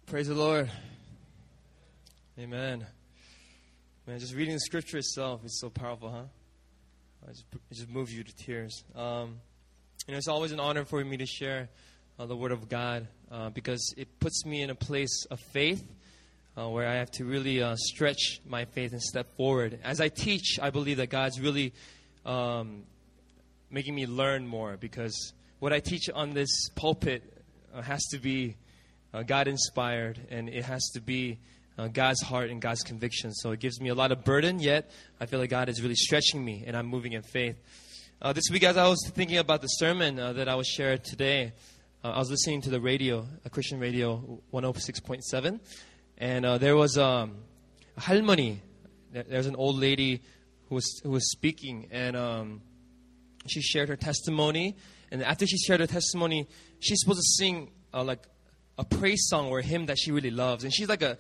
Praise the Lord. Amen. Man, just reading the scripture itself is so powerful, huh? It just moves you to tears. It's always an honor for me to share the Word of God because it puts me in a place of faith where I have to really stretch my faith and step forward. As I teach, I believe that God's really making me learn more, because what I teach on this pulpit has to be God-inspired, and it has to be God's heart and God's conviction. So it gives me a lot of burden, yet I feel like God is really stretching me, and I'm moving in faith. This week, as I was thinking about the sermon that I was shared today, I was listening to the radio, a Christian radio, 106.7, and there was a halmoni. There's an old lady who was speaking, and she shared her testimony. And after she shared her testimony, she's supposed to sing like a praise song or a hymn that she really loves. And she's like a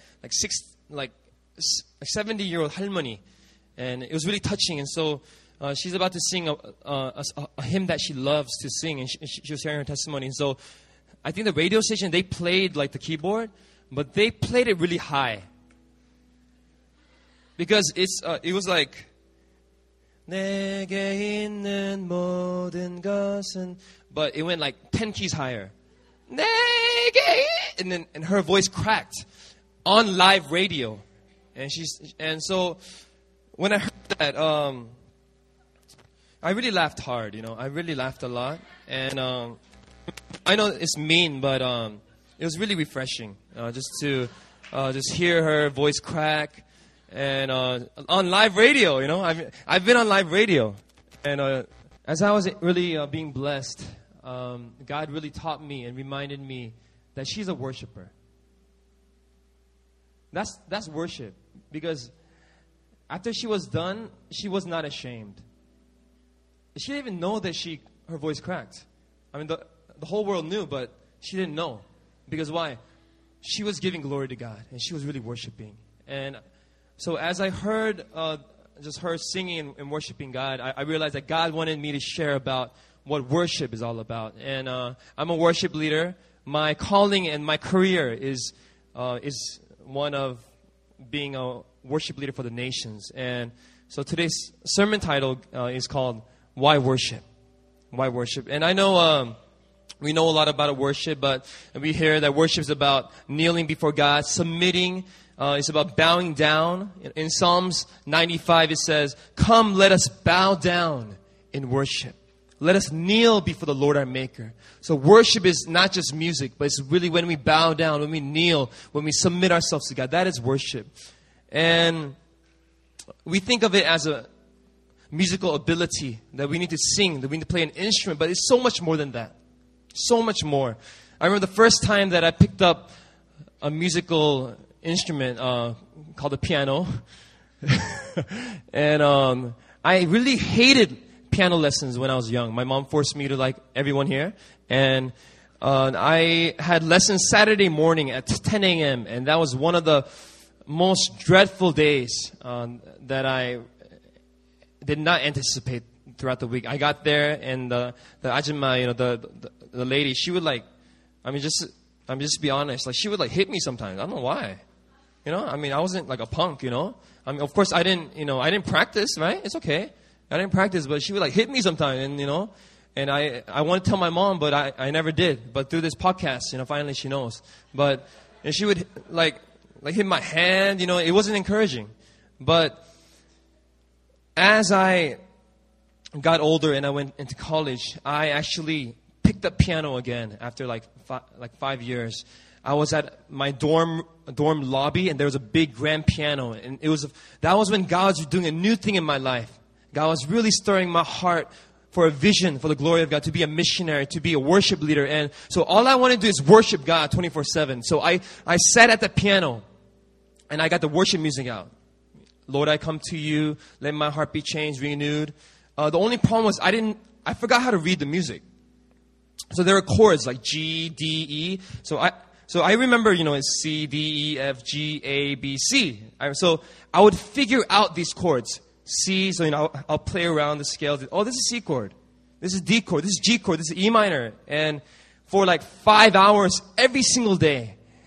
70-year-old halmoni, and it was really touching. And so she's about to sing a hymn that she loves to sing, and she was sharing her testimony. And so I think the radio station, they played like the keyboard, but they played it really high, because it was like 내게 있는 모든 것은, but it went like 10 keys higher. And her voice cracked on live radio, and so when I heard that, I really laughed hard. I really laughed a lot, and I know it's mean, but it was really refreshing just to just hear her voice crack, and on live radio. I've been on live radio, and as I was really being blessed, God really taught me and reminded me that she's a worshiper. That's worship, because after she was done, she was not ashamed. She didn't even know that her voice cracked. I mean, the whole world knew, but she didn't know. Because why? She was giving glory to God, and she was really worshiping. And so as I heard just her singing and worshiping God, I realized that God wanted me to share about what worship is all about. And I'm a worship leader. My calling and my career is one of being a worship leader for the nations. And so today's sermon title is called Why Worship? Why Worship? And I know we know a lot about worship, but we hear that worship is about kneeling before God, submitting. It's about bowing down. In Psalms 95, it says, "Come, let us bow down in worship. Let us kneel before the Lord our Maker." So worship is not just music, but it's really when we bow down, when we kneel, when we submit ourselves to God. That is worship. And we think of it as a musical ability, that we need to sing, that we need to play an instrument, but it's so much more than that. So much more. I remember the first time that I picked up a musical instrument called the piano. And I really hated piano lessons when I was young. My mom forced me to, like everyone here. And I had lessons Saturday morning at 10 a.m. And that was one of the most dreadful days that I did not anticipate throughout the week. I got there, and the ajumma, the lady, she would just be honest, like she would like hit me sometimes. I don't know why. I wasn't like a punk, of course I didn't practice, right? It's okay. I didn't practice, but she would like hit me sometimes, and I want to tell my mom, but I never did. But through this podcast, finally she knows. And she would like hit my hand, it wasn't encouraging. But as I got older and I went into college, I actually picked up piano again after like 5 years. I was at my dorm lobby, and there was a big grand piano, and that was when God was doing a new thing in my life. God was really stirring my heart for a vision for the glory of God, to be a missionary, to be a worship leader. And so all I want to do is worship God 24/7. So I sat at the piano, and I got the worship music out. Lord, I come to you. Let my heart be changed, renewed. The only problem was I forgot how to read the music. So there are chords like G, D, E. So I remember, it's C, D, E, F, G, A, B, C. So I would figure out these chords. C, so I'll play around the scales. Oh, this is C chord. This is D chord. This is G chord. This is E minor. And for like 5 hours every single day,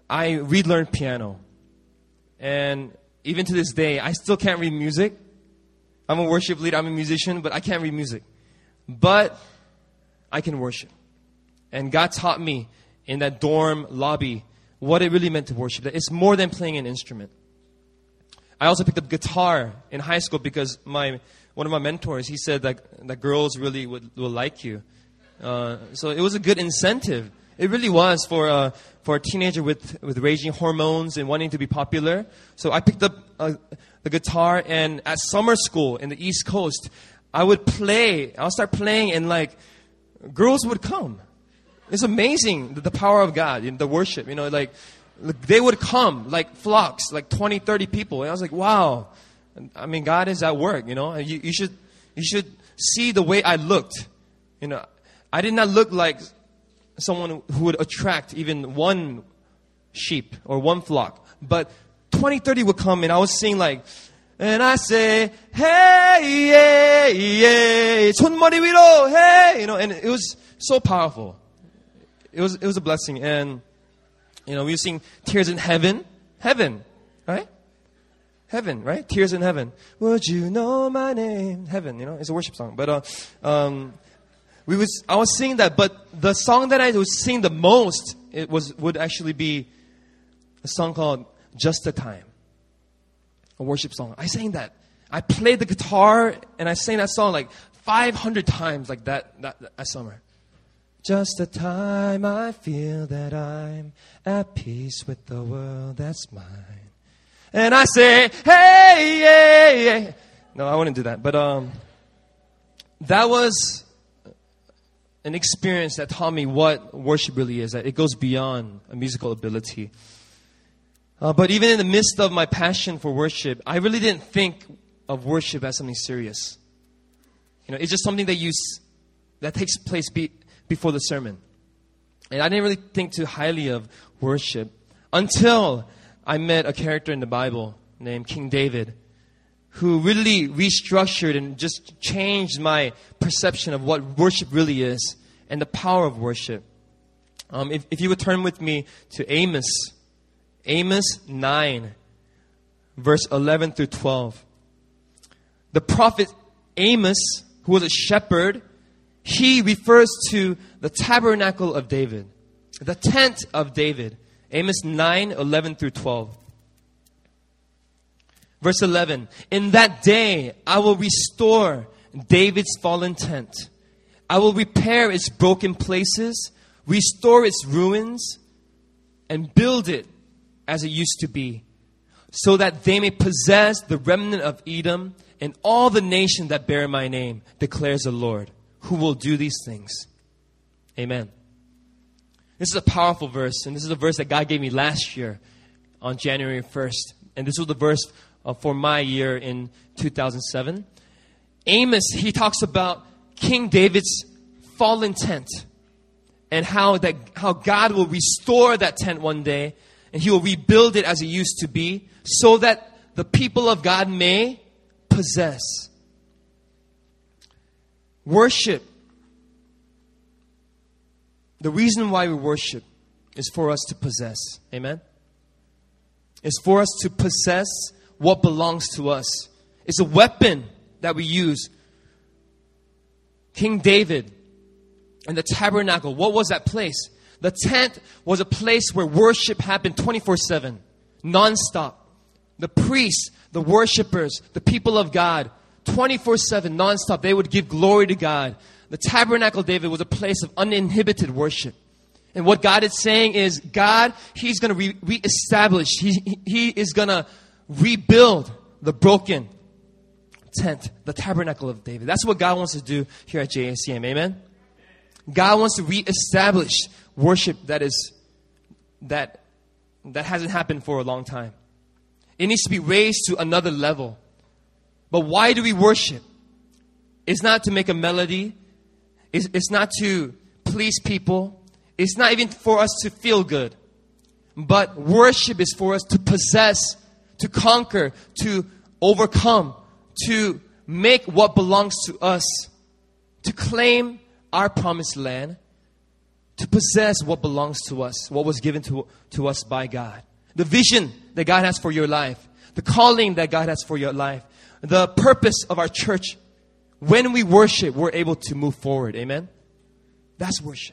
I relearned piano. And even to this day, I still can't read music. I'm a worship leader, I'm a musician, but I can't read music. But I can worship. And God taught me in that dorm lobby what it really meant to worship. That it's more than playing an instrument. I also picked up guitar in high school because one of my mentors, he said that girls really will like you. So it was a good incentive. It really was for a teenager with raging hormones and wanting to be popular. So I picked up the guitar, and at summer school in the East Coast, I'll start playing, and like girls would come. It's amazing the power of God in the worship. Like they would come like flocks, like 20, 30 people. And I was like, wow. I mean, God is at work. You should see the way I looked. I did not look like someone who would attract even one sheep or one flock. But 20, 30 would come, and I was singing like, and I say, hey, yeah, yeah, 손머리 위로, hey, and it was so powerful. It was a blessing. And, we sing Tears in Heaven, right? Heaven, right? Tears in Heaven. Would you know my name? Heaven, it's a worship song. But, I was singing that, but the song that I was singing the most, would actually be a song called Just the Time. A worship song. I sang that. I played the guitar and I sang that song like 500 times like that summer. Just the time I feel that I'm at peace with the world that's mine. And I say, hey, yeah, yeah. No, I wouldn't do that. But that was an experience that taught me what worship really is. That it goes beyond a musical ability. But even in the midst of my passion for worship, I really didn't think of worship as something serious. It's just something that takes place before the sermon. And I didn't really think too highly of worship until I met a character in the Bible named King David, who really restructured and just changed my perception of what worship really is and the power of worship. If you would turn with me to Amos 9, verse 11 through 12. The prophet Amos, who was a shepherd, he refers to the tabernacle of David, the tent of David. Amos 9, 11 through 12. Verse 11, in that day I will restore David's fallen tent. I will repair its broken places, restore its ruins, and build it as it used to be, so that they may possess the remnant of Edom and all the nations that bear my name, declares the Lord, who will do these things. Amen. This is a powerful verse, and this is a verse that God gave me last year on January 1st. And this was the verse for my year in 2007. Amos, he talks about King David's fallen tent and how God will restore that tent one day, and He will rebuild it as it used to be, so that the people of God may possess. Worship. The reason why we worship is for us to possess. Amen? It's for us to possess what belongs to us. It's a weapon that we use. King David and the tabernacle, what was that place? The tent was a place where worship happened 24/7, non-stop. The priests, the worshipers, the people of God, 24/7, non-stop, they would give glory to God. The tabernacle, David, was a place of uninhibited worship. And what God is saying is, God, He's going to reestablish. He is going to rebuild the broken tent, the tabernacle of David. That's what God wants to do here at JACM. Amen? God wants to reestablish worship that hasn't happened for a long time. It needs to be raised to another level. But why do we worship? It's not to make a melody. It's not to please people. It's not even for us to feel good. But worship is for us to possess, to conquer, to overcome, to make what belongs to us, to claim our promised land, to possess what belongs to us, what was given to us by God. The vision that God has for your life. The calling that God has for your life. The purpose of our church. When we worship, we're able to move forward. Amen? That's worship.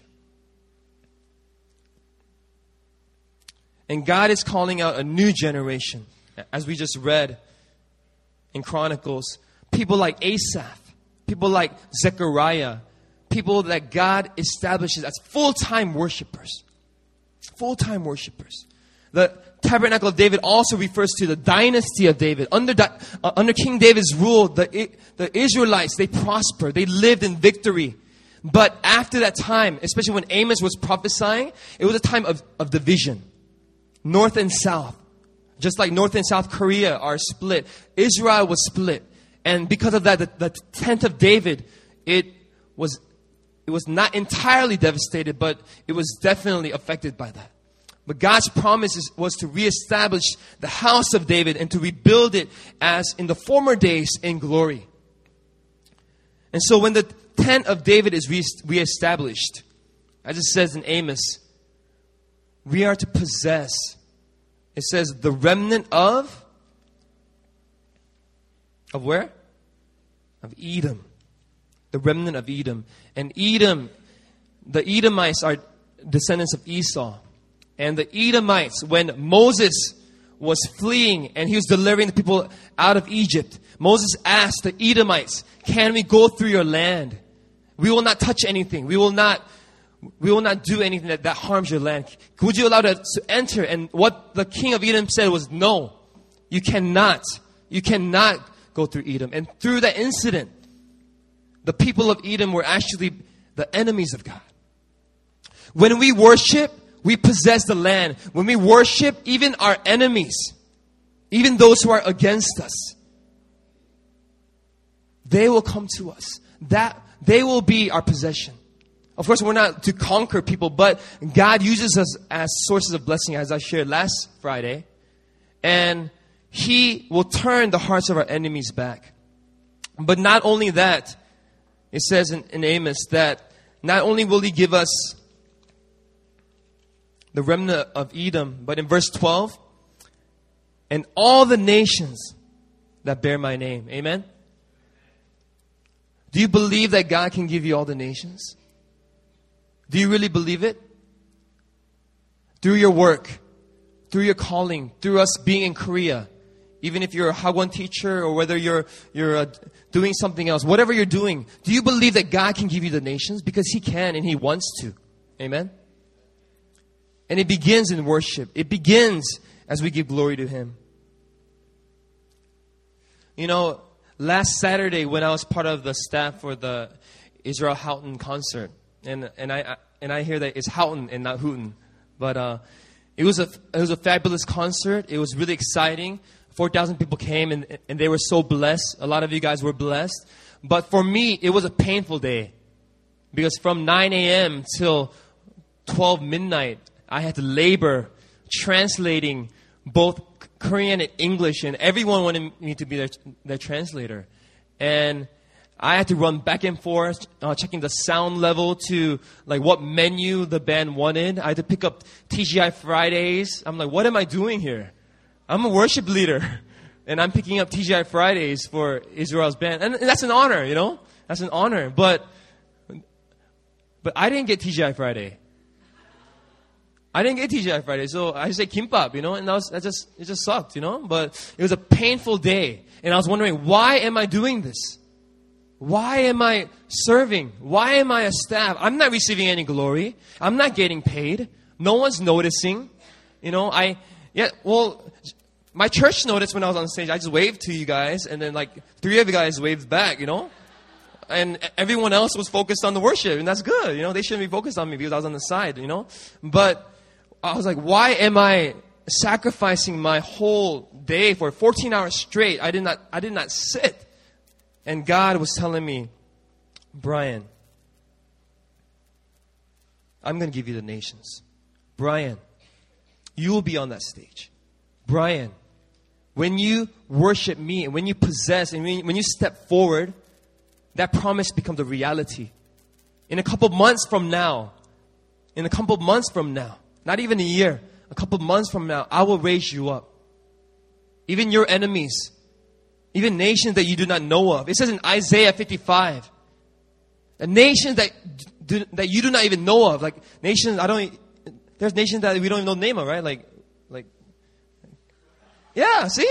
And God is calling out a new generation. As we just read in Chronicles, people like Asaph, people like Zechariah, people that God establishes as full-time worshipers. Full-time worshipers. The Tabernacle of David also refers to the dynasty of David. Under King David's rule, the Israelites, they prospered. They lived in victory. But after that time, especially when Amos was prophesying, it was a time of division. North and South. Just like North and South Korea are split. Israel was split. And because of that, the tent of David, it was not entirely devastated, but it was definitely affected by that. But God's promise was to reestablish the house of David and to rebuild it as in the former days in glory. And so when the tent of David is reestablished, as it says in Amos, we are to possess. It says the remnant of where? Of Edom. The remnant of Edom. And Edom, the Edomites are descendants of Esau. And the Edomites, when Moses was fleeing and he was delivering the people out of Egypt, Moses asked the Edomites, can we go through your land? We will not touch anything. We will not do anything that harms your land. Would you allow us to enter? And what the king of Edom said was, no, you cannot. You cannot go through Edom. And through that incident, the people of Edom were actually the enemies of God. When we worship, we possess the land. When we worship, even our enemies, even those who are against us, they will come to us. That they will be our possession. Of course, we're not to conquer people, but God uses us as sources of blessing, as I shared last Friday. And He will turn the hearts of our enemies back. But not only that, it says in Amos that not only will He give us the remnant of Edom, but in verse 12, and all the nations that bear my name. Amen? Do you believe that God can give you all the nations? Do you really believe it? Through your work, through your calling, through us being in Korea, even if you're a Hagwon teacher or whether you're doing something else, whatever you're doing, do you believe that God can give you the nations? Because He can and He wants to. Amen? And it begins in worship. It begins as we give glory to Him. You know, last Saturday when I was part of the staff for the Israel Houghton concert, and I hear that it's Houghton and not Houghton, but it was a fabulous concert. It was really exciting. 4,000 people came and they were so blessed. A lot of you guys were blessed. But for me, it was a painful day because from 9 a.m. till 12 midnight, I had to labor translating both Korean and English, and everyone wanted me to be their translator. And I had to run back and forth, checking the sound level to like what menu the band wanted. I had to pick up TGI Fridays. I'm like, what am I doing here? I'm a worship leader, and I'm picking up TGI Fridays for Israel's band. And that's an honor, you know? That's an honor. But I didn't get TGI Friday. I didn't get TGI Friday, so I say kimbap, you know, and it just sucked, you know. But it was a painful day, and I was wondering, why am I doing this? Why am I serving? Why am I a staff? I'm not receiving any glory. I'm not getting paid. No one's noticing, you know. My church noticed when I was on stage. I just waved to you guys, and then like 3 of you guys waved back, you know. And everyone else was focused on the worship, and that's good, you know. They shouldn't be focused on me because I was on the side, you know. But I was like, why am I sacrificing my whole day for 14 hours straight? I did not sit. And God was telling me, Brian, I'm going to give you the nations. Brian, you will be on that stage. Brian, when you worship me and when you possess and when you step forward, that promise becomes a reality. In a couple months from now, in a couple of months from now, not even a year, a couple of months from now, I will raise you up. Even your enemies, even nations that you do not know of. It says in Isaiah 55, the nations that you do not even know of, like nations, there's nations that we don't even know the name of, right? Like, yeah, see?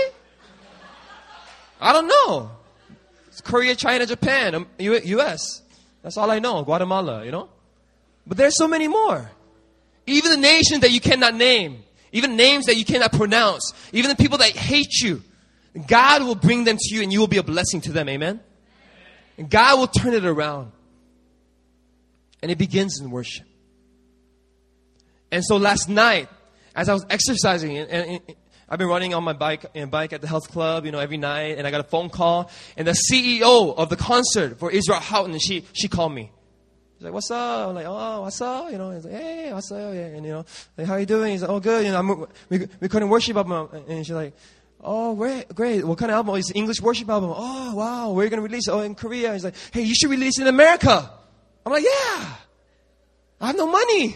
I don't know. It's Korea, China, Japan, U.S. That's all I know. Guatemala, But there's so many more. Even the nations that you cannot name. Even names that you cannot pronounce. Even the people that hate you. God will bring them to you and you will be a blessing to them. Amen? And God will turn it around. And it begins in worship. And so last night, as I was exercising, and I've been running on my bike at the health club, every night, and I got a phone call, and the CEO of the concert for Israel Houghton, she called me. She's like, "What's up?" I'm like, "Oh, what's up?" He's like, "Hey, what's up?" And like, "How you doing?" He's like, "Oh, good." We couldn't worship album, and she's like, "Oh, great. What kind of album?" It's an English worship album. "Oh, wow. Where are you gonna release it?" "Oh, in Korea." He's like, "Hey, you should release it in America." I'm like, "Yeah. I have no money."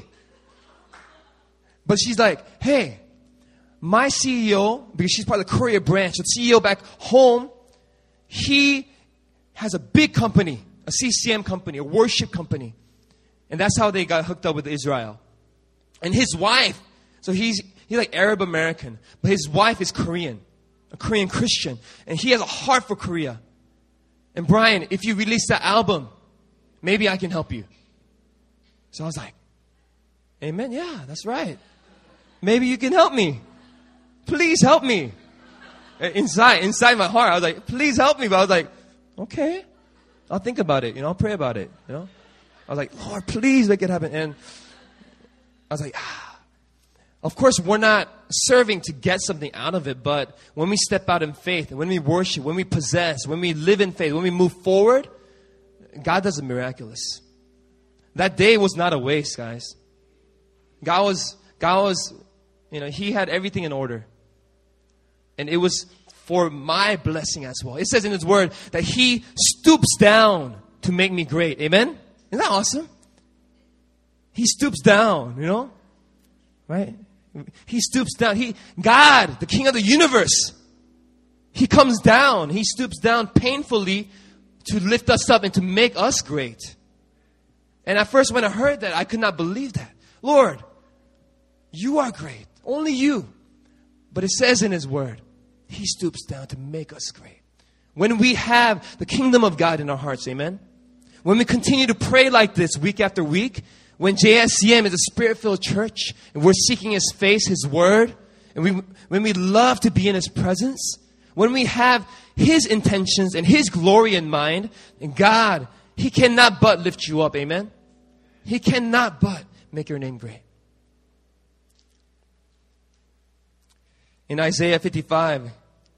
But she's like, "Hey, my CEO, because she's part of the Korea branch, the CEO back home, he has a big company, a CCM company, a worship company." And that's how they got hooked up with Israel. And his wife, so he's like Arab American, but his wife is Korean, a Korean Christian. And he has a heart for Korea. And Brian, if you release that album, maybe I can help you. So I was like, "Amen, yeah, that's right. Maybe you can help me. Please help me." Inside my heart, I was like, "Please help me." But I was like, "Okay, I'll think about it. I'll pray about it. I was like, "Lord, please make it happen." And I was like, Of course, we're not serving to get something out of it, but when we step out in faith, and when we worship, when we possess, when we live in faith, when we move forward, God does the miraculous. That day was not a waste, guys. God was, He had everything in order. And it was for my blessing as well. It says in His Word that He stoops down to make me great. Amen? Isn't that awesome? He stoops down, right? He stoops down. God, the King of the universe, He comes down. He stoops down painfully to lift us up and to make us great. And at first when I heard that, I could not believe that. Lord, You are great. Only You. But it says in His Word, He stoops down to make us great. When we have the kingdom of God in our hearts, amen? When we continue to pray like this week after week, when JSCM is a Spirit-filled church, and we're seeking His face, His Word, and when we love to be in His presence, when we have His intentions and His glory in mind, and God, He cannot but lift you up, amen? He cannot but make your name great. In Isaiah 55,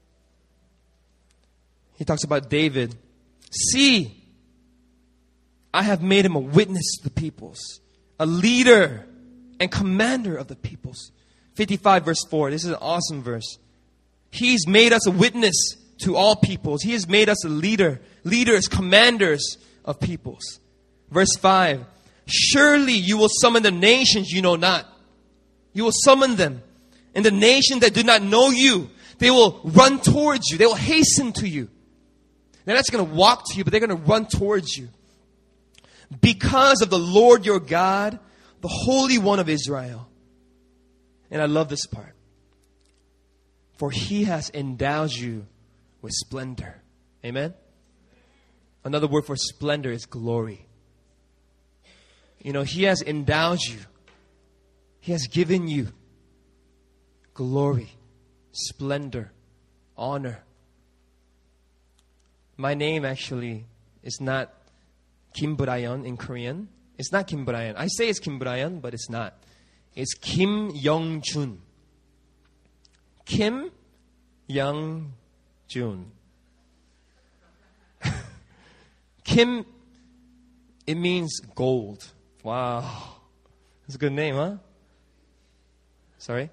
He talks about David. "See, I have made him a witness to the peoples, a leader and commander of the peoples." 55 verse 4. This is an awesome verse. He's made us a witness to all peoples. He has made us a leaders, commanders of peoples. Verse 5. "Surely you will summon the nations you know not. You will summon them. And the nations that do not know You, they will run towards You. They will hasten to You." They're not just going to walk to You, but they're going to run towards You. "Because of the Lord your God, the Holy One of Israel." And I love this part. "For He has endowed you with splendor." Amen? Another word for splendor is glory. He has endowed you. He has given you glory, splendor, honor. My name actually is not Kim Brian in Korean. It's not Kim Brian. I say it's Kim Brian, but it's not. It's Kim Young-jun. Kim Young-jun. Kim, it means gold. Wow. That's a good name, huh? Sorry.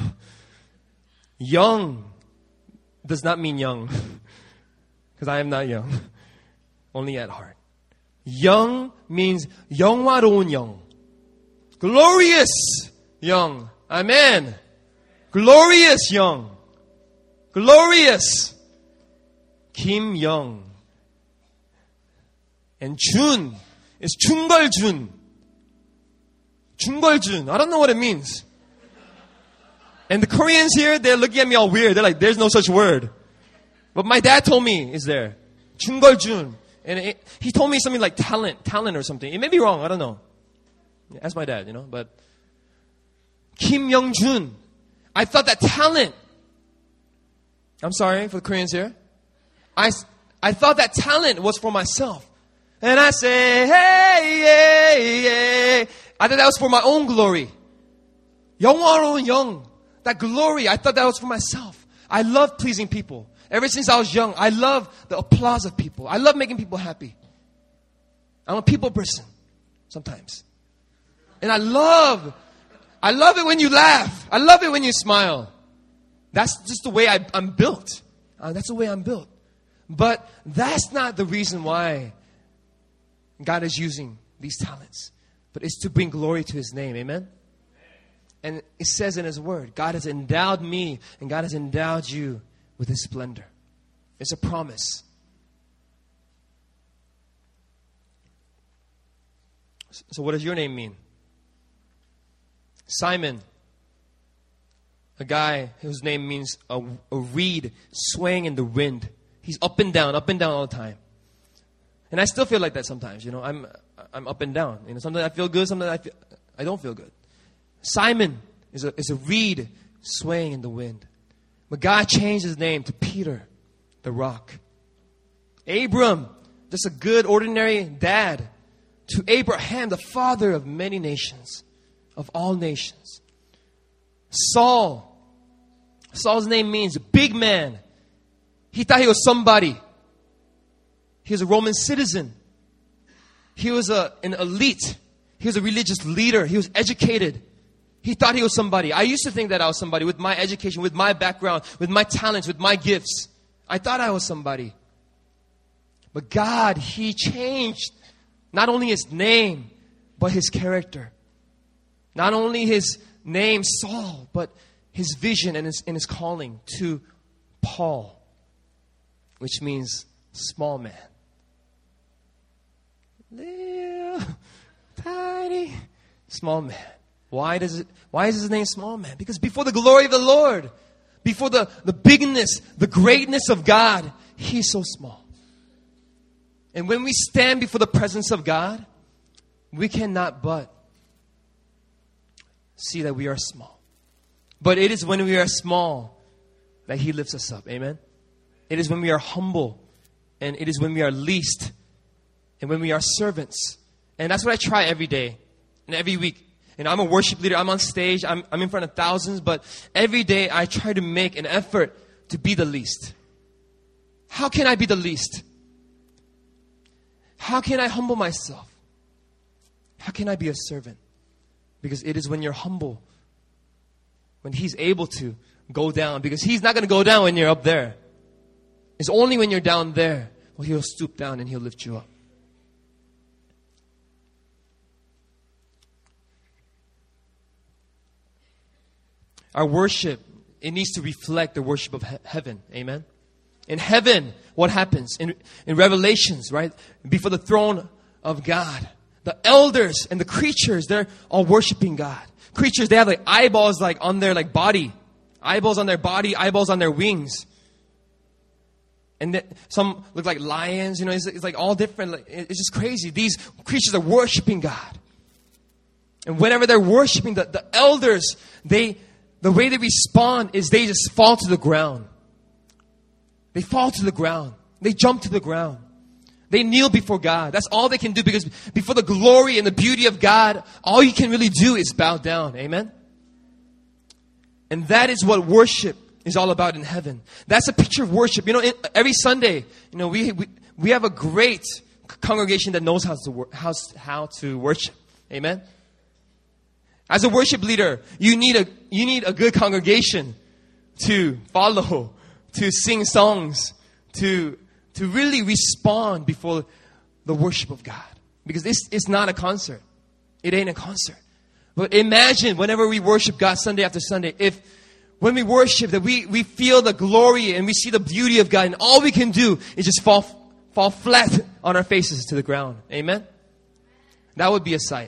Young does not mean young. Because I am not young. Only at heart. Young means 영화로운 영. Glorious Young. Amen. Glorious Young. Glorious. Kim Young. And Jun is Chungol Jun. Chungol Jun. I don't know what it means. And the Koreans here, they're looking at me all weird. They're like, there's no such word. But my dad told me it's there. Chungol Jun. And he told me something like talent or something. It may be wrong. I don't know. Ask my dad, But Kim Young-jun. I thought that talent. I'm sorry for the Koreans here. I thought that talent was for myself. And I say, hey, hey, hey. I thought that was for my own glory. 영화로운 영. That glory, I thought that was for myself. I love pleasing people. Ever since I was young, I love the applause of people. I love making people happy. I'm a people person sometimes. And I love it when you laugh. I love it when you smile. That's just the way I'm built. That's the way I'm built. But that's not the reason why God is using these talents. But it's to bring glory to His name. Amen? And it says in His Word, God has endowed me and God has endowed you with His splendor. It's a promise. So what does your name mean? Simon. A guy whose name means a reed swaying in the wind. He's up and down all the time. And I still feel like that sometimes. I'm up and down. Sometimes I feel good, sometimes I don't feel good. Simon is a reed swaying in the wind. But God changed his name to Peter, the rock. Abram, just a good, ordinary dad, to Abraham, the father of many nations, of all nations. Saul's name means big man. He thought he was somebody. He was a Roman citizen. He was an elite. He was a religious leader. He was educated. He thought he was somebody. I used to think that I was somebody with my education, with my background, with my talents, with my gifts. I thought I was somebody. But God, He changed not only his name, but his character. Not only his name, Saul, but his vision and his calling to Paul, which means small man. Little, tiny, small man. Why is his name small man? Because before the glory of the Lord, before the bigness, the greatness of God, He's so small. And when we stand before the presence of God, we cannot but see that we are small. But it is when we are small that He lifts us up. Amen? It is when we are humble, and it is when we are least, and when we are servants. And that's what I try every day and every week. And I'm a worship leader. I'm on stage. I'm in front of thousands. But every day I try to make an effort to be the least. How can I be the least? How can I humble myself? How can I be a servant? Because it is when you're humble, when He's able to go down. Because He's not going to go down when you're up there. It's only when you're down there will He'll stoop down and He'll lift you up. Our worship, it needs to reflect the worship of heaven. Amen? In heaven, what happens? In Revelations, right? Before the throne of God, the elders and the creatures, they're all worshiping God. Creatures, they have like eyeballs like on their like body. Eyeballs on their body, eyeballs on their wings. And some look like lions, it's like all different. It's just crazy. These creatures are worshiping God. And whenever they're worshiping, the elders, the way they respond is they just fall to the ground. They fall to the ground. They jump to the ground. They kneel before God. That's all they can do, because before the glory and the beauty of God, all you can really do is bow down. Amen? And that is what worship is all about in heaven. That's a picture of worship. Every Sunday, we have a great congregation that knows how to worship. Amen? As a worship leader, you need a good congregation to follow, to sing songs, to really respond before the worship of God. Because this is not a concert. It ain't a concert. But imagine whenever we worship God Sunday after Sunday, if when we worship that we feel the glory and we see the beauty of God, and all we can do is just fall flat on our faces to the ground. Amen? That would be a sight.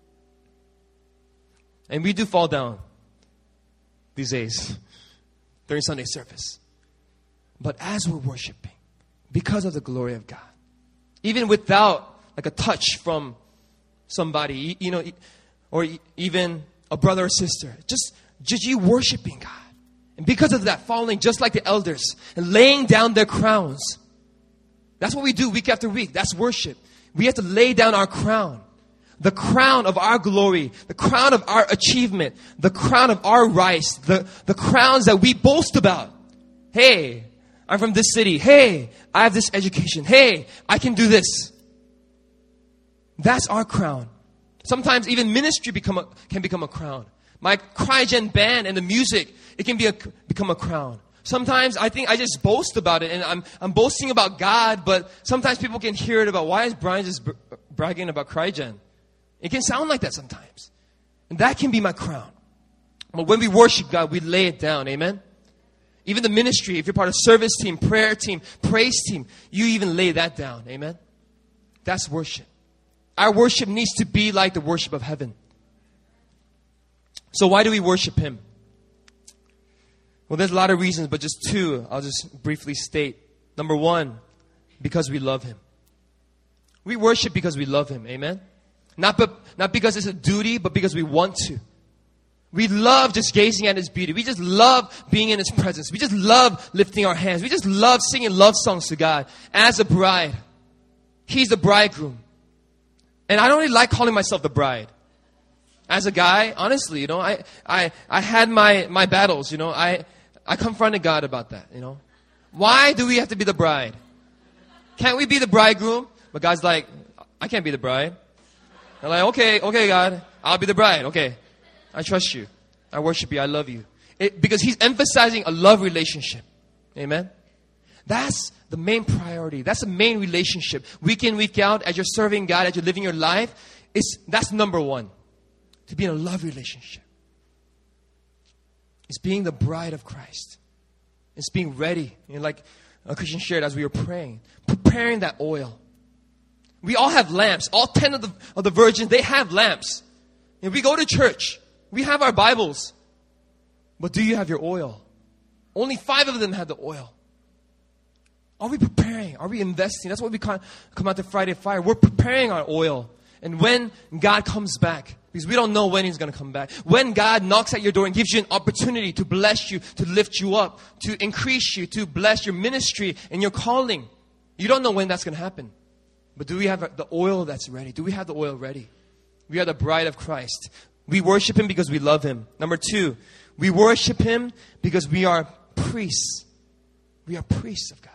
And we do fall down these days during Sunday service. But as we're worshiping, because of the glory of God, even without like a touch from somebody, or even a brother or sister, just you worshiping God. And because of that, falling just like the elders and laying down their crowns. That's what we do week after week. That's worship. We have to lay down our crown. The crown of our glory, the crown of our achievement, the crown of our rights, the crowns that we boast about. Hey, I'm from this city. Hey, I have this education. Hey, I can do this. That's our crown. Sometimes even ministry can become a crown. My CryGen band and the music, it can become a crown. Sometimes I think I just boast about it, and I'm boasting about God, but sometimes people can hear it about, why is Brian just bragging about CryGen? It can sound like that sometimes. And that can be my crown. But when we worship God, we lay it down. Amen? Even the ministry, if you're part of service team, prayer team, praise team, you even lay that down. Amen? That's worship. Our worship needs to be like the worship of heaven. So why do we worship Him? Well, there's a lot of reasons, but just two I'll just briefly state. Number one, because we love Him. We worship because we love Him. Amen? Not because it's a duty, but because we want to. We love just gazing at His beauty. We just love being in His presence. We just love lifting our hands. We just love singing love songs to God as a bride. He's the bridegroom. And I don't really like calling myself the bride. As a guy, honestly, I had my battles, I confronted God about that, Why do we have to be the bride? Can't we be the bridegroom? But God's like, I can't be the bride. I'm like, okay, God, I'll be the bride. Okay, I trust you. I worship you. I love you. Because He's emphasizing a love relationship. Amen? That's the main priority. That's the main relationship. Week in, week out, as you're serving God, as you're living your life, that's number one. To be in a love relationship. It's being the bride of Christ. It's being ready. Like a Christian shared as we were praying. Preparing that oil. We all have lamps. All 10 of the virgins, they have lamps. And we go to church. We have our Bibles. But do you have your oil? Only 5 of them had the oil. Are we preparing? Are we investing? That's why we come out to Friday Fire. We're preparing our oil. And when God comes back, because we don't know when He's going to come back. When God knocks at your door and gives you an opportunity to bless you, to lift you up, to increase you, to bless your ministry and your calling. You don't know when that's going to happen. But do we have the oil that's ready? Do we have the oil ready? We are the bride of Christ. We worship Him because we love Him. Number 2, we worship Him because we are priests. We are priests of God.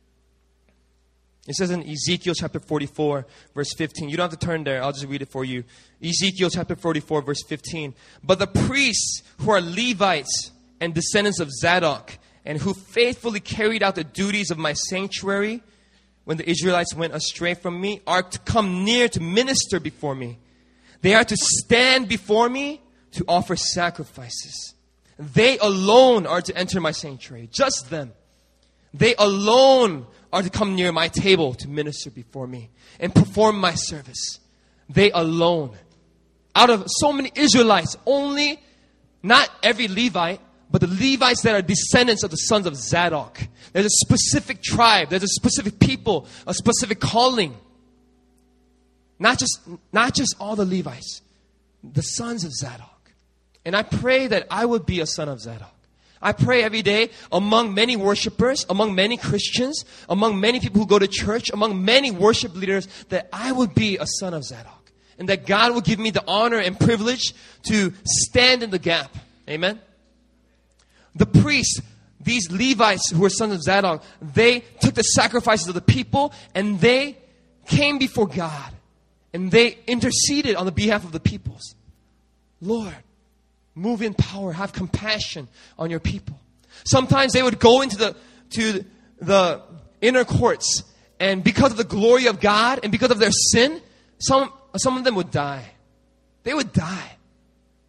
It says in Ezekiel chapter 44, verse 15. You don't have to turn there. I'll just read it for you. Ezekiel chapter 44, verse 15. But the priests who are Levites and descendants of Zadok, and who faithfully carried out the duties of my sanctuary when the Israelites went astray from me, are to come near to minister before me. They are to stand before me to offer sacrifices. They alone are to enter my sanctuary. Just them. They alone are to come near my table to minister before me and perform my service. They alone. Out of so many Israelites, only, not every Levite, but the Levites that are descendants of the sons of Zadok. There's a specific tribe. There's a specific people. A specific calling. Not just all the Levites. The sons of Zadok. And I pray that I would be a son of Zadok. I pray every day among many worshipers, among many Christians, among many people who go to church, among many worship leaders, that I would be a son of Zadok. And that God will give me the honor and privilege to stand in the gap. Amen? The priests, these Levites who were sons of Zadok, they took the sacrifices of the people and they came before God. And they interceded on the behalf of the peoples. Lord, move in power. Have compassion on your people. Sometimes they would go into the inner courts, and because of the glory of God and because of their sin, some of them would die. They would die.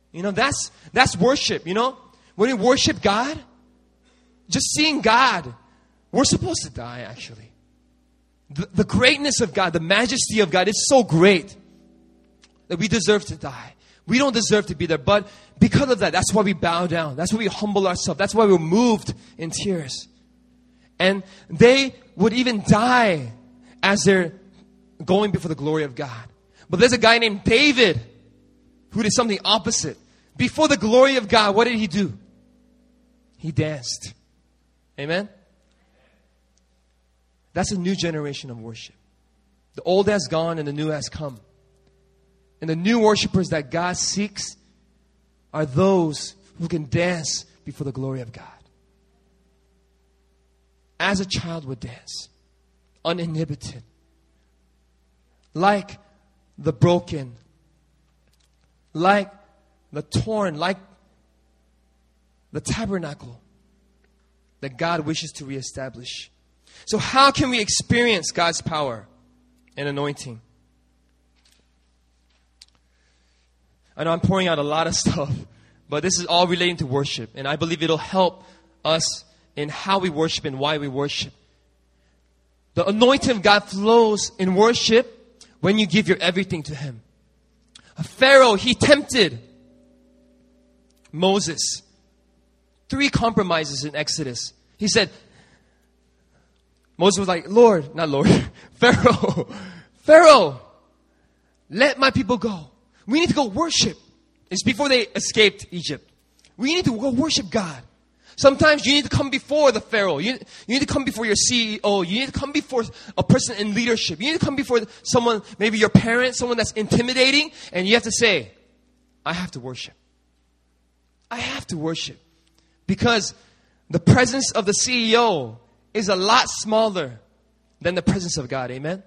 That's worship, When we worship God, just seeing God, we're supposed to die, actually. The greatness of God, the majesty of God is so great that we deserve to die. We don't deserve to be there, but because of that, that's why we bow down. That's why we humble ourselves. That's why we're moved in tears. And they would even die as they're going before the glory of God. But there's a guy named David who did something opposite. Before the glory of God, what did he do? He danced. Amen? That's a new generation of worship. The old has gone and the new has come. And the new worshipers that God seeks are those who can dance before the glory of God. As a child would dance, uninhibited. Like the broken, like the torn, like the tabernacle that God wishes to reestablish. So how can we experience God's power and anointing? I know I'm pouring out a lot of stuff, but this is all relating to worship. And I believe it'll help us in how we worship and why we worship. The anointing of God flows in worship when you give your everything to Him. Pharaoh, he tempted Moses. 3 compromises in Exodus. He said, Moses was like, Pharaoh, let my people go. We need to go worship. It's before they escaped Egypt. We need to go worship God. Sometimes you need to come before the Pharaoh. You need to come before your CEO. You need to come before a person in leadership. You need to come before someone, maybe your parents, someone that's intimidating. And you have to say, I have to worship. I have to worship. Because the presence of the CEO is a lot smaller than the presence of God. Amen?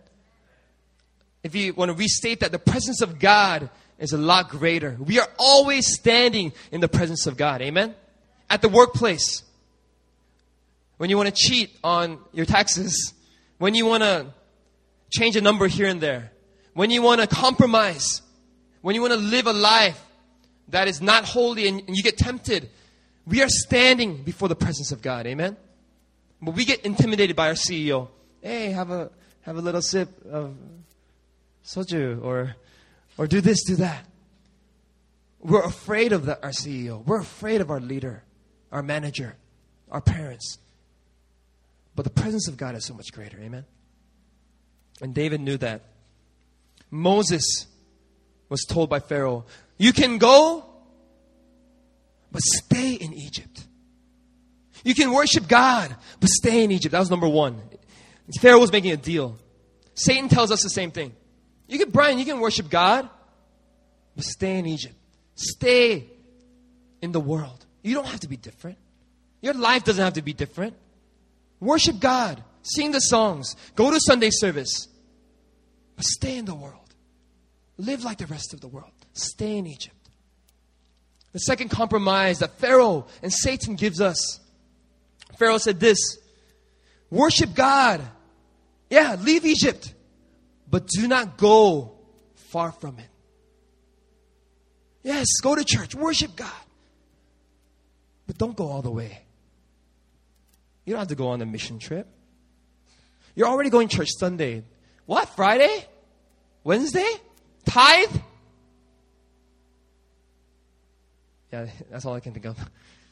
If you want to restate that, the presence of God is a lot greater. We are always standing in the presence of God. Amen? At the workplace, when you want to cheat on your taxes, when you want to change a number here and there, when you want to compromise, when you want to live a life that is not holy and you get tempted, we are standing before the presence of God. Amen? But we get intimidated by our CEO. Hey, have a little sip of soju or do this, do that. We're afraid of our CEO. We're afraid of our leader, our manager, our parents. But the presence of God is so much greater. Amen? And David knew that. Moses was told by Pharaoh, you can go, but stay in Egypt. You can worship God, but stay in Egypt. That was number 1. Pharaoh was making a deal. Satan tells us the same thing. Brian, you can worship God, but stay in Egypt. Stay in the world. You don't have to be different. Your life doesn't have to be different. Worship God. Sing the songs. Go to Sunday service. But stay in the world. Live like the rest of the world. Stay in Egypt. The second compromise that Pharaoh and Satan gives us. Pharaoh said this, worship God. Yeah, leave Egypt. But do not go far from it. Yes, go to church. Worship God. But don't go all the way. You don't have to go on a mission trip. You're already going to church Sunday. What? Friday? Wednesday? Tithe? Yeah, that's all I can think of.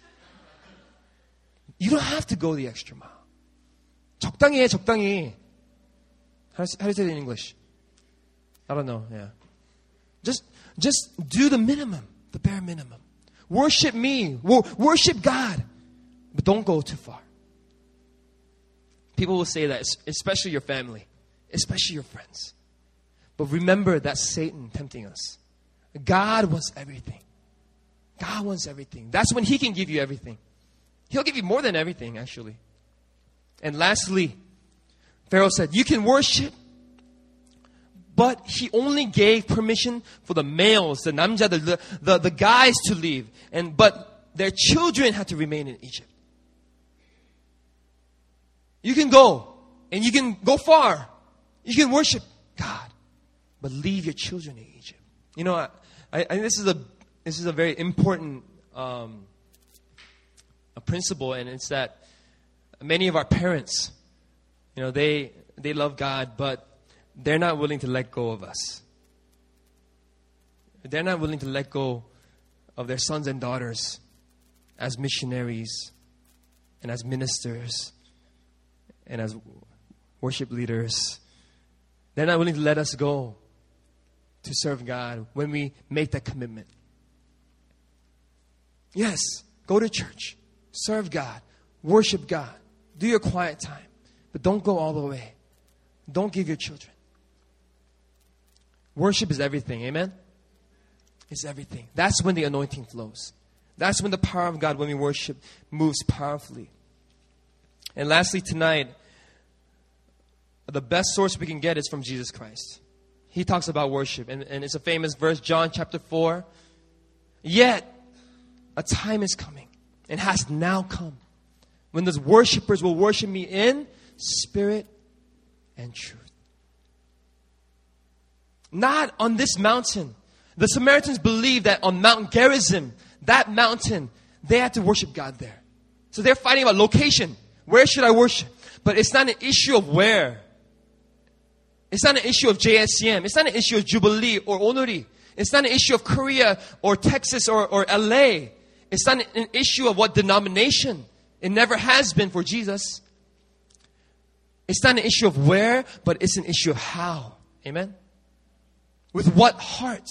You don't have to go the extra mile. 적당히 해, 적당히. How do you say it in English? I don't know, yeah. Just do the minimum, the bare minimum. Worship me, worship God, but don't go too far. People will say that, especially your family, especially your friends. But remember that's Satan tempting us. God wants everything. God wants everything. That's when He can give you everything. He'll give you more than everything, actually. And lastly, Pharaoh said, you can worship, but he only gave permission for the males, the 남자들, the guys to leave. But their children had to remain in Egypt. You can go, and you can go far. You can worship God, but leave your children in Egypt. You know, I this is this is a very important a principle, and it's that many of our parents, they love God, but they're not willing to let go of us. They're not willing to let go of their sons and daughters as missionaries and as ministers and as worship leaders. They're not willing to let us go to serve God when we make that commitment. Yes, go to church, serve God, worship God, do your quiet time, but don't go all the way. Don't give your children. Worship is everything, amen? It's everything. That's when the anointing flows. That's when the power of God, when we worship, moves powerfully. And lastly, tonight, the best source we can get is from Jesus Christ. He talks about worship, and it's a famous verse, John chapter 4. Yet, a time is coming, and has now come, when those worshipers will worship me in spirit and truth. Not on this mountain. The Samaritans believed that on Mount Gerizim, that mountain, they had to worship God there. So they're fighting about location. Where should I worship? But it's not an issue of where. It's not an issue of JSCM. It's not an issue of Jubilee or Onuri. It's not an issue of Korea or Texas or LA. It's not an issue of what denomination. It never has been for Jesus. It's not an issue of where, but it's an issue of how. Amen? With what heart?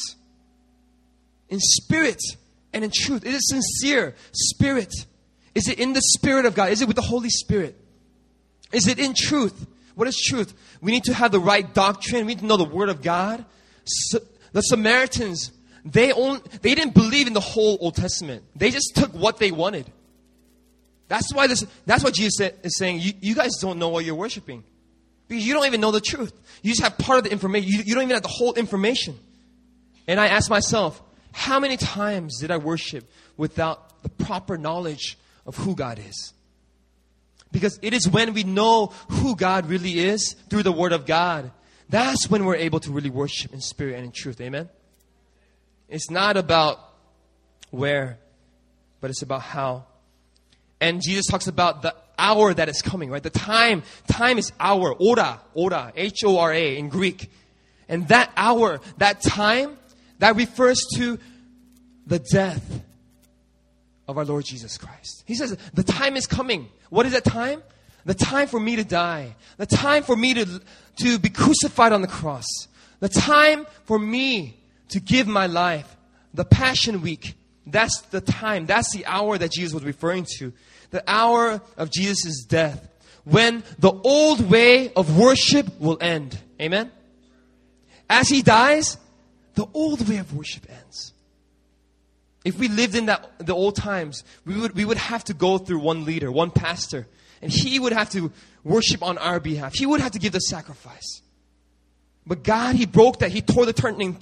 In spirit and in truth. It is sincere spirit. Is it in the Spirit of God? Is it with the Holy Spirit? Is it in truth? What is truth? We need to have the right doctrine. We need to know the Word of God. So, the Samaritans, they didn't believe in the whole Old Testament. They just took what they wanted. That's why Jesus is saying, you guys don't know what you're worshiping. Because you don't even know the truth. You just have part of the information. You don't even have the whole information. And I ask myself, how many times did I worship without the proper knowledge of who God is? Because it is when we know who God really is through the Word of God, that's when we're able to really worship in spirit and in truth. Amen? It's not about where, but it's about how. And Jesus talks about the hour that is coming, right? The time is hour, ora, H-O-R-A in Greek. And that hour, that time, that refers to the death of our Lord Jesus Christ. He says, the time is coming. What is that time? The time for me to die. The time for me to be crucified on the cross. The time for me to give my life. The Passion Week. That's the time. That's the hour that Jesus was referring to. The hour of Jesus' death. When the old way of worship will end. Amen? As He dies, the old way of worship ends. If we lived in the old times, we would have to go through one leader, one pastor. And he would have to worship on our behalf. He would have to give the sacrifice. But God, He broke that. He tore the curtain in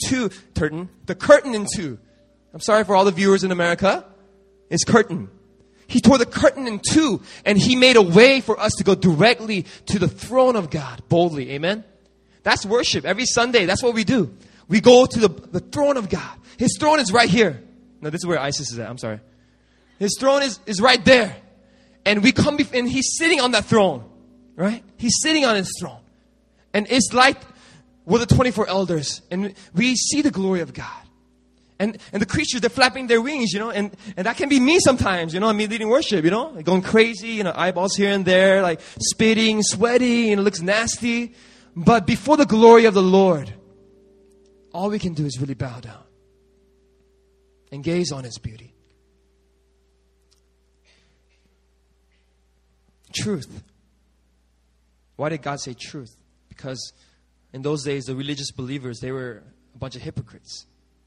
two. I'm sorry for all the viewers in America. It's curtain. He tore the curtain in two. And He made a way for us to go directly to the throne of God boldly. Amen? That's worship. Every Sunday, that's what we do. We go to the throne of God. His throne is right here. No, this is where ISIS is at. I'm sorry. His throne is right there. And we come and He's sitting on that throne. Right? He's sitting on His throne. And it's like we're the 24 elders. And we see the glory of God. And the creatures, they're flapping their wings, and that can be me sometimes, me leading worship, like going crazy, eyeballs here and there, like spitting, sweaty, it looks nasty. But before the glory of the Lord, all we can do is really bow down and gaze on His beauty. Truth. Why did God say truth? Because in those days, the religious believers, they were a bunch of hypocrites.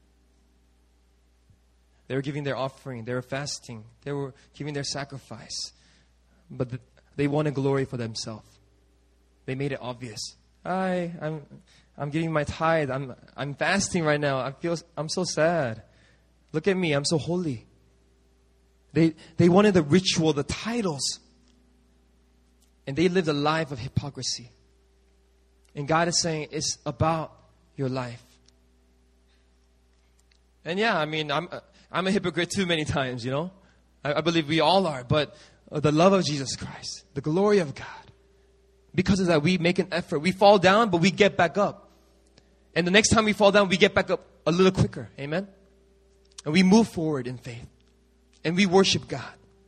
They were giving their offering. They were fasting. They were giving their sacrifice. But they wanted glory for themselves. They made it obvious. I'm giving my tithe. I'm fasting right now. I'm so sad. Look at me. I'm so holy. They wanted the ritual, the titles. And they lived a life of hypocrisy. And God is saying it's about your life. And yeah, I mean, I'm a hypocrite too many times, you know. I believe we all are. But the love of Jesus Christ, the glory of God, because of that, we make an effort. We fall down, but we get back up. And the next time we fall down, we get back up a little quicker. Amen? And we move forward in faith. And we worship God.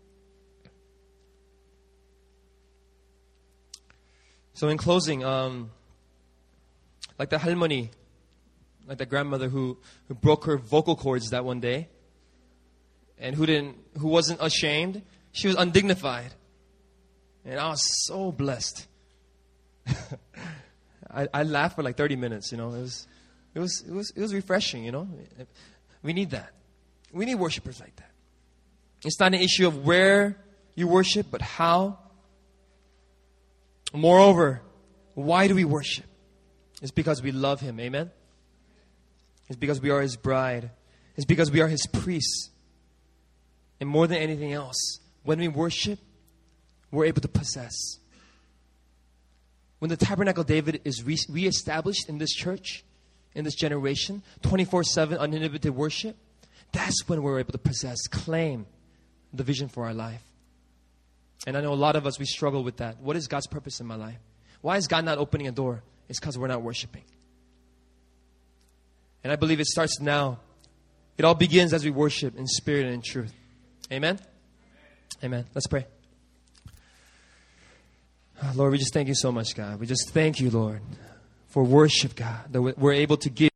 So in closing, like the halmoni, like the grandmother who broke her vocal cords that one day, and who wasn't ashamed, she was undignified, and I was so blessed. I laughed for like 30 minutes. You know, it was refreshing. You know, we need that. We need worshipers like that. It's not an issue of where you worship, but how. Moreover, why do we worship? It's because we love Him. Amen? It's because we are His bride. It's because we are His priests. And more than anything else, when we worship, we're able to possess. When the Tabernacle of David is reestablished in this church, in this generation, 24/7 uninhibited worship, that's when we're able to possess, claim the vision for our life. And I know a lot of us, we struggle with that. What is God's purpose in my life? Why is God not opening a door? It's because we're not worshiping. And I believe it starts now. It all begins as we worship in spirit and in truth. Amen? Amen. Let's pray. Lord, we just thank you so much, God. We just thank you, Lord, for worship, God, that we're able to give.